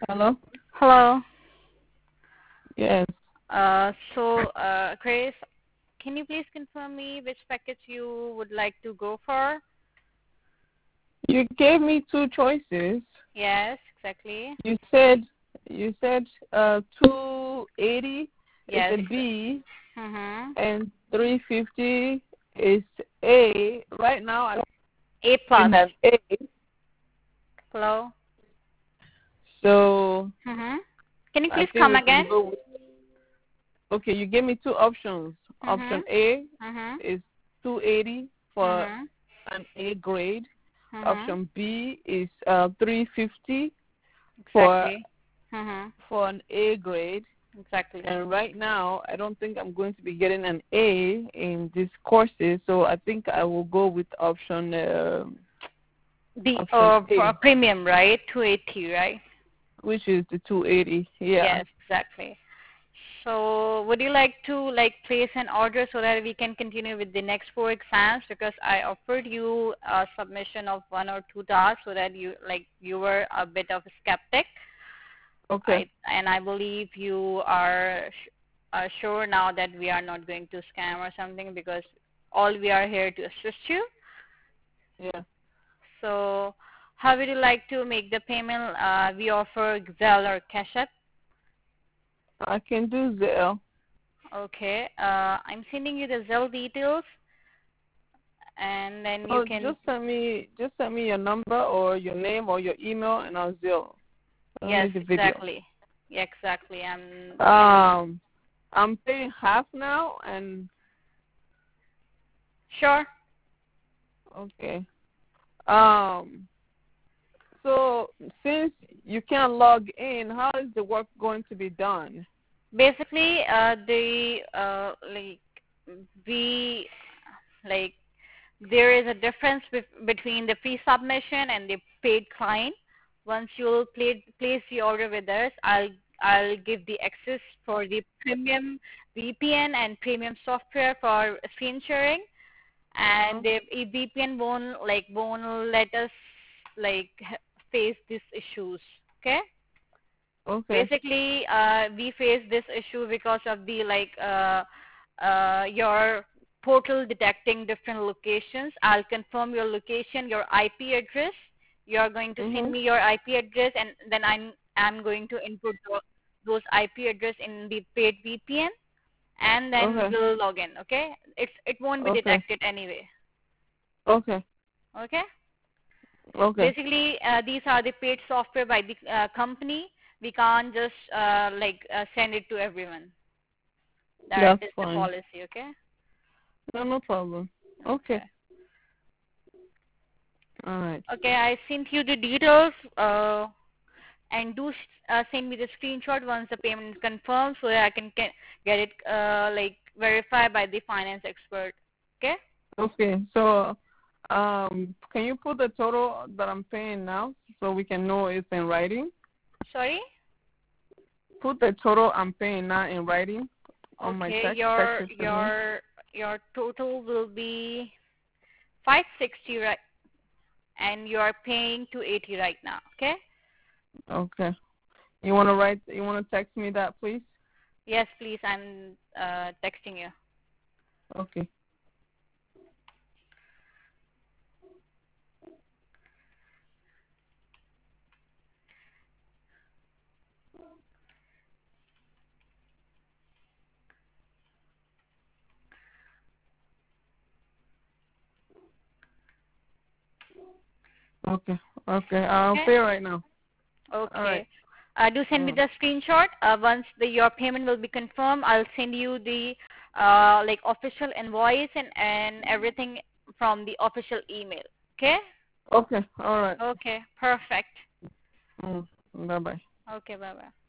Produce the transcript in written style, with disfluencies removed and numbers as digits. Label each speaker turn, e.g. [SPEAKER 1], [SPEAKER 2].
[SPEAKER 1] Hello?
[SPEAKER 2] Hello.
[SPEAKER 1] Yes.
[SPEAKER 2] Grace, can you please confirm me which package you would like to go for?
[SPEAKER 1] You gave me two choices.
[SPEAKER 2] Yes, exactly.
[SPEAKER 1] You said 280 is
[SPEAKER 2] Yes.
[SPEAKER 1] a B
[SPEAKER 2] Mm-hmm.
[SPEAKER 1] and 350 is A. Right now I
[SPEAKER 2] A
[SPEAKER 1] don't
[SPEAKER 2] plus.
[SPEAKER 1] have A.
[SPEAKER 2] Hello.
[SPEAKER 1] So
[SPEAKER 2] Mm-hmm. Can you
[SPEAKER 1] I
[SPEAKER 2] please
[SPEAKER 1] think
[SPEAKER 2] come
[SPEAKER 1] we can
[SPEAKER 2] again?
[SPEAKER 1] go with, okay, you gave me two options.
[SPEAKER 2] Mm-hmm.
[SPEAKER 1] Option A
[SPEAKER 2] Mm-hmm.
[SPEAKER 1] is 280 for
[SPEAKER 2] Mm-hmm.
[SPEAKER 1] an A grade.
[SPEAKER 2] Mm-hmm.
[SPEAKER 1] Option B is 350 for
[SPEAKER 2] Exactly. Mm-hmm.
[SPEAKER 1] an A grade.
[SPEAKER 2] Exactly.
[SPEAKER 1] And right now, I don't think I'm going to be getting an A in these courses, so I think I will go with option
[SPEAKER 2] The for a
[SPEAKER 1] A,
[SPEAKER 2] premium, right? 280, right?
[SPEAKER 1] which is the 280. Yeah.
[SPEAKER 2] Yes, exactly. So would you like to place an order so that we can continue with the next 4 exams, because I offered you a submission of 1 or 2 tasks so that you were a bit of a skeptic.
[SPEAKER 1] Okay.
[SPEAKER 2] I believe you are sure now that we are not going to scam or something, because all we are here to assist you.
[SPEAKER 1] Yeah.
[SPEAKER 2] So how would you like to make the payment? We offer Zelle or Cash App.
[SPEAKER 1] I can do Zelle.
[SPEAKER 2] Okay. I'm sending you the Zelle details, and then you
[SPEAKER 1] Oh,
[SPEAKER 2] can.
[SPEAKER 1] just send me your number or your name or your email, and I'll Zelle. Send me
[SPEAKER 2] Yes,
[SPEAKER 1] the video.
[SPEAKER 2] exactly. Yeah, exactly. I'm sending.
[SPEAKER 1] I'm paying half now, and
[SPEAKER 2] Sure.
[SPEAKER 1] okay. Um, so since you can't log in, how is the work going to be done?
[SPEAKER 2] Basically, the we like there is a difference between the free submission and the paid client. Once you'll place the order with us, I'll give the access for the premium VPN and premium software for screen sharing, and the VPN won't let us face these issues. Okay.
[SPEAKER 1] Okay.
[SPEAKER 2] Basically, we face this issue because of the your portal detecting different locations. I'll confirm your location, your IP address. You are going to send
[SPEAKER 1] Mhm.
[SPEAKER 2] me your IP address, and then I'm going to input those IP address in the paid VPN, and then
[SPEAKER 1] Okay.
[SPEAKER 2] we'll log in. Okay? It won't be
[SPEAKER 1] Okay.
[SPEAKER 2] detected anyway.
[SPEAKER 1] Okay.
[SPEAKER 2] Okay?
[SPEAKER 1] Okay.
[SPEAKER 2] Basically, these are the paid software by the company. We can't just send it to everyone. That
[SPEAKER 1] That's
[SPEAKER 2] is the
[SPEAKER 1] fine.
[SPEAKER 2] policy. Okay.
[SPEAKER 1] No, no problem. Okay.
[SPEAKER 2] Okay.
[SPEAKER 1] All right.
[SPEAKER 2] Okay. I sent you the details. And do send me the screenshot once the payment is confirmed, so that I can get it verified by the finance expert. Okay.
[SPEAKER 1] Okay. So, can you put the total that I'm paying now so we can know it's in writing?
[SPEAKER 2] Sorry.
[SPEAKER 1] Put the total I'm paying now in writing on my
[SPEAKER 2] Okay.
[SPEAKER 1] text it to me.
[SPEAKER 2] Your total will be 560, right? And you are paying 280 right now. Okay.
[SPEAKER 1] Okay. You wanna text me that, please?
[SPEAKER 2] Yes, please. I'm texting you.
[SPEAKER 1] Okay. Okay. Okay. I'll
[SPEAKER 2] Okay.
[SPEAKER 1] pay right now. All right.
[SPEAKER 2] Okay. Do send me
[SPEAKER 1] Mm.
[SPEAKER 2] the screenshot. Once your payment will be confirmed, I'll send you the official invoice and everything from the official email. Okay?
[SPEAKER 1] Okay. All right.
[SPEAKER 2] Okay. Perfect.
[SPEAKER 1] Mm. Bye bye.
[SPEAKER 2] Okay. Bye bye.